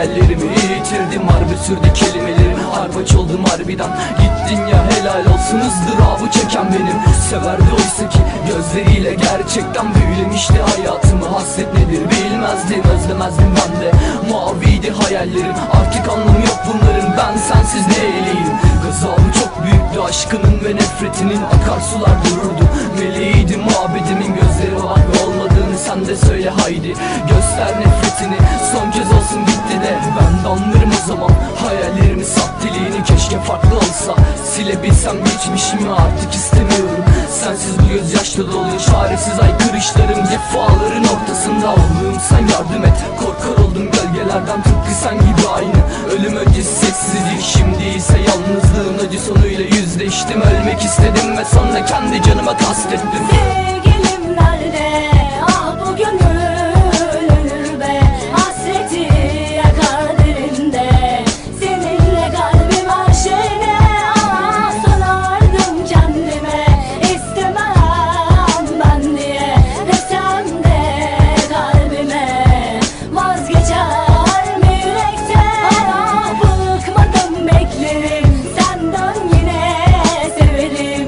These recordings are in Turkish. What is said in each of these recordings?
hayallerimi yitirdim. Harbi sürdü kelimelerim, harbaç oldum harbiden. Gittin ya, helal olsun ızdırabı çeken benim. Severdi oysa ki gözleriyle gerçekten büyülemişti hayatımı. Hasret nedir bilmezdim, özlemezdim ben de. Maviydi hayallerim, artık anlamı yok bunların. Ben sensiz neyleyim? Gazabı çok büyüktü aşkının ve nefretinin. Akarsular dururdu, meleğiydi mabedemin. Gözleri olan ve olmadığını sen de söyle haydi. Göster nefretini, son kez olsun bitti de. Ben de anlarım o zaman hayallerimi, sahteliğini. Keşke farklı olsa, silebilsem geçmişimi. Artık istemiyorum sensiz bu gözyaşlı dolu çaresiz aykırışlarım. Cefaların ortasında Allah'ım sen yardım et. Korkar oldum gölgelerden tıpkı sen gibi aynı. Ölüm öncesi sessizlik, şimdi ise yalnızlığın acı sonuyla yüzleştim. Ölmek istedim ve sonra kendi canıma kastettim. Sevgilim nerede? Ah bu gönül ölür be. Hasreti yakar derinde. Seninle kalbim her şeyine. Ah sorardım kendime. İstemem ben diye desem de kalbime. Vazgeçer mi yürekten? Ah bıkmadım beklerim. Sen dön yine severim.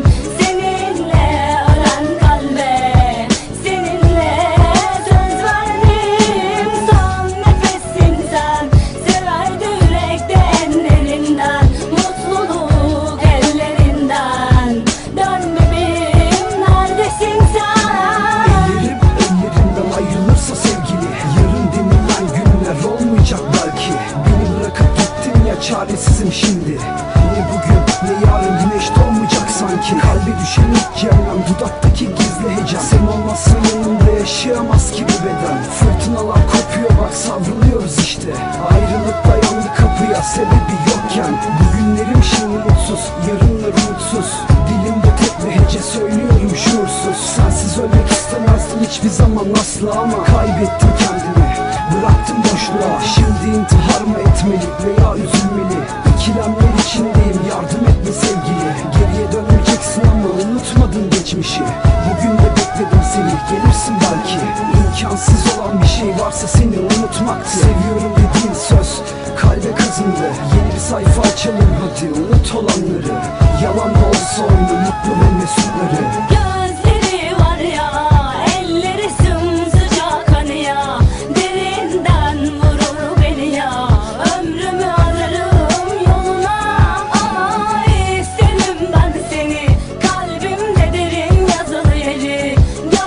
Seninle ölen kalbe, seninle söz verdim. Son nefesin sen, severdi yürekte enlerinden. Mutluluk ellerinden. Dön bebeğim, neredesin sen? Ellerimden ayrılırsa sevgili, yarın denilen günler olmayacak belki. Beni bırakıp gittin ya, çaresizim şimdi. Ne bugün ne yarın güneş doğmayacak sanki. Kalbe düşen ilk yerden dudaktaki gizli hecem. Sen olmazsan yanımda yaşayamaz ki bu beden. Fırtınalar kopuyor bak, savruluyoruz işte. Ayrılık dayandı kapıya sebebi yokken. Bugünlerim şimdi mutsuz, yarınlar umutsuz. Dilimde tek bir hece söylüyorum şuursuz. Sensiz ölmek istemezdim hiçbir zaman asla, ama kaybettim kendimi, bıraktım boşluğa. Şimdi intihar mı etmeli veya üzülmeli? İkilemler içindeyim, yardım etme sevgili. Geriye dönmeyeceksin ama unutmadın geçmişi. Bugün de bekledim seni, gelirsin belki. İmkansız olan bir şey varsa seni unutmaktı. Seviyorum dediğin söz kalbe kazındı. Yeni bir sayfa açalım hadi, unut olanları. Yalan da olsa oyunu, mutlu ve mesutları. Gözleri var ya, elleri sımsıcak hani ya. Derinden vurur beni ya. Ömrümü alırım yoluna. Ama isterim ben seni. Kalbimde derin yazılı yeri.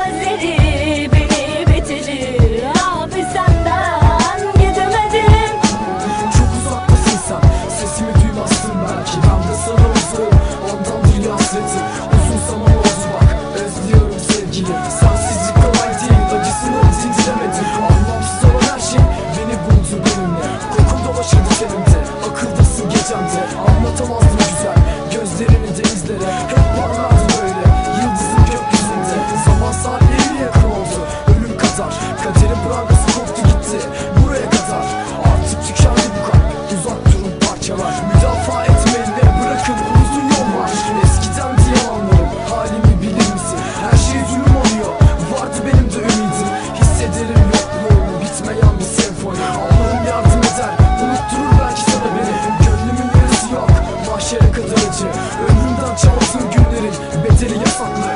Gözleri beni bitirir. Abi senden gidemedim. Çok uzaktasın sen, sesimi duymazsın belki. Ben de sana uzağım, ondan değil hasretim. Uzun zaman oldu bak, özlüyorum sevgili. Sensizlik kolay değil, acısını sindiremedim. Anlamsız olan her şey beni buldu benimle. Kokun dolaşırdı tenimde, akıldasın gecemde. Anlatamazdım güzel, gözlerini denizlere. Hep parlardı böyle, yıldızın gökyüzünde. Zaman saatlerine yakın oldu, ölüm kadar. Kaderin prangası koptu gitti, buraya kadar. Artık tükendi bu kalp, uzak durun parçalar. Müdafaa etmeyin ve bırakın, uzun yol var. Eskiden diye anlarım, halimi bilir misin? Her şey zulüm oluyor, vardı benim de ümidim. Hissederim yokluğumu, bitmeyen bir senfoni. Allah'ım yardım eder, unutturur belki sana beni. Gönlümün yarısı yok, mahşere kadar acı. Ömrümden çalsın günlerin bedeli yasaklı.